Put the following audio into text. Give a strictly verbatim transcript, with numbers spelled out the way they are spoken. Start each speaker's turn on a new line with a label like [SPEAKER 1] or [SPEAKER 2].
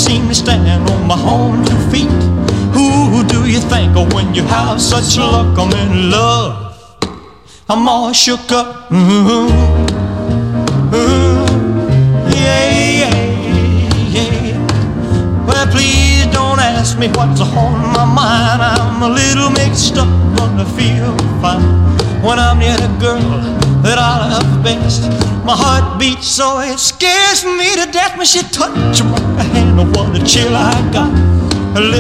[SPEAKER 1] see me stand on my own two feet. Who do you think of when you have such luck? I'm in love. I'm all shook up. Mm-hmm. Mm-hmm. Yeah, yeah, yeah. Well, please don't ask me what's on my mind. I'm a little mixed up, but I feel fine when I'm near the girl that I love best. My heart beats so it scares me to death when she touches my hand. Oh, what a chill I got.